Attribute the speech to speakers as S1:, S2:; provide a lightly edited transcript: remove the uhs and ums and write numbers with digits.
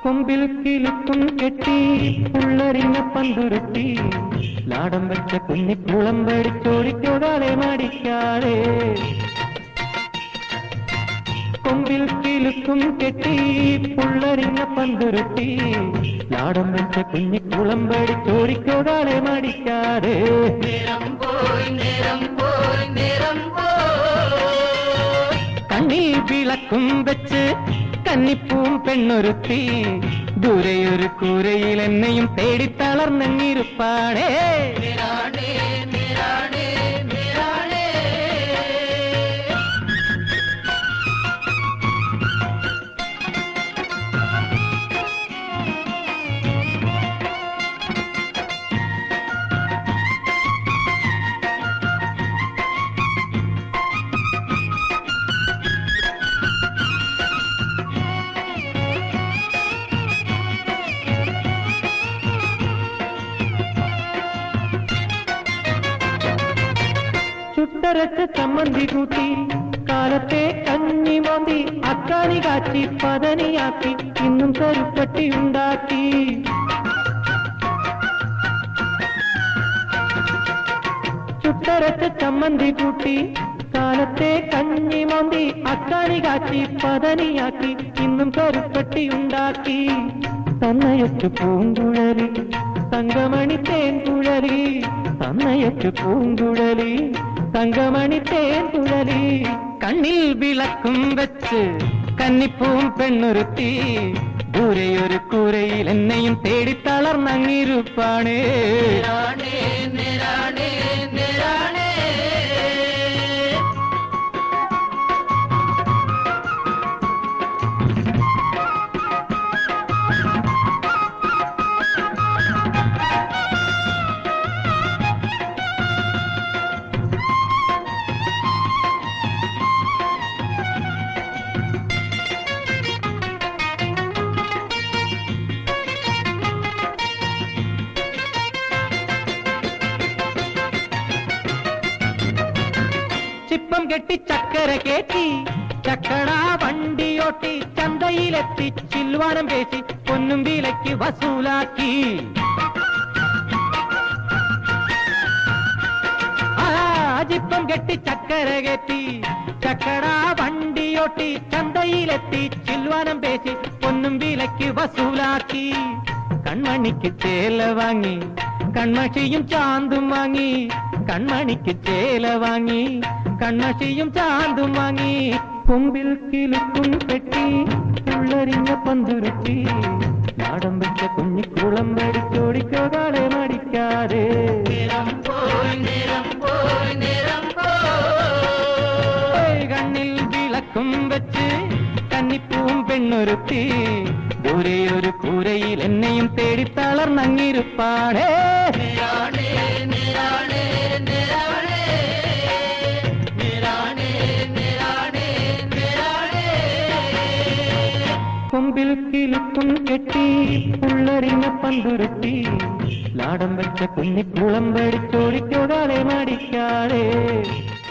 S1: കൊമ്പിൽ കിലുക്കും കെട്ടി പുള്ളരിഞ്ഞ പന്തുരുട്ടി ലാടം വെച്ച കുഞ്ഞിക്കുളം പേടിച്ചോടിക്കോടാളെ മടിക്കാതെ കൊമ്പിൽ കിലുക്കും കെട്ടി പുള്ളരിഞ്ഞ പന്തുരുട്ടി ലാടം വെച്ച കുഞ്ഞിക്കുളം പേടിച്ചോടിക്കോടാളെ മടിക്കാതെ കണ്ണിൽ വിളക്കും വെച്ച് കന്നിപ്പൂം പെണ്ണൊരുത്തി ദൂരെയൊരു കൂരയിൽ എന്നെയും തേടി തളർന്നിരുപ്പാടേ ചുട്ടരച്ച ചമ്മന്തി കൂട്ടി കാലത്തെ കഞ്ഞി മോന്തി അക്കാനി കാച്ചി പതനിയാക്കി ഇന്നും കരുപ്പട്ടി ഉണ്ടാക്കി ചുട്ടരച്ച ചമ്മന്തി കൂട്ടി കാലത്തെ കഞ്ഞി മോന്തി അക്കാനി കാച്ചി പതനിയാക്കി ഇന്നും കരുപ്പട്ടി ഉണ്ടാക്കി തന്നയച്ചു പൂങ്കുഴലി തങ്കമണി തേൻകുഴലി തന്നയച്ചു പൂങ്കുഴലി തങ്കമണി തേൻകുഴലി കണ്ണിൽ വിളക്കും വെച്ച് കന്നിപ്പൂം പെണ്ണൊരുത്തി ദൂരെയൊരു കൂരയിൽ എന്നെയും തേടി തളർന്നങ്ങിരുപ്പാണേ ചിപ്പം കെട്ടി ചക്കര കേറ്റി ചക്കട വണ്ടിയോട്ടി ചന്തയിലെത്തി ചിൽവാനം പേശി പൊന്നും വിലയ്ക്ക് വസൂലാക്കി ചിപ്പം കെട്ടി ചക്കര കേറ്റി ചക്കട വണ്ടിയോട്ടി ചന്തയിലെത്തി ചിൽവാനം പേശി പൊന്നും വിലയ്ക്ക് വസൂലാക്കി കൺമണിക്ക് ചേല വാങ്ങി കൺമഷിയും ചാന്തും വാങ്ങി കൺമണിക്ക് ചേല വാങ്ങി കൺമഷിയും ചാന്തും വാങ്ങി കൊമ്പിൽ കിലുക്കും പെട്ടി പുള്ളരിഞ്ഞ പന്തുരുട്ടി നാടം വെച്ച കുഞ്ഞിക്കുളം പേടിച്ചോടിക്കോടാളെ മടിക്കാതെ കണ്ണിൽ വിളക്കും വെച്ച് കന്നിപ്പൂം പെണ്ണൊരുത്തി ദൂരെയൊരു കൂരയിൽ എന്നെയും തേടി തളർന്നങ്ങിരുപ്പാടേ കൊമ്പിൽ കിലുക്കും കെട്ടി പുള്ളരിഞ്ഞ പന്തുരുട്ടി ലാടം വെച്ച കുഞ്ഞിക്കുളം പേടിച്ചോടിക്കോടാളെ മടിക്കാതെ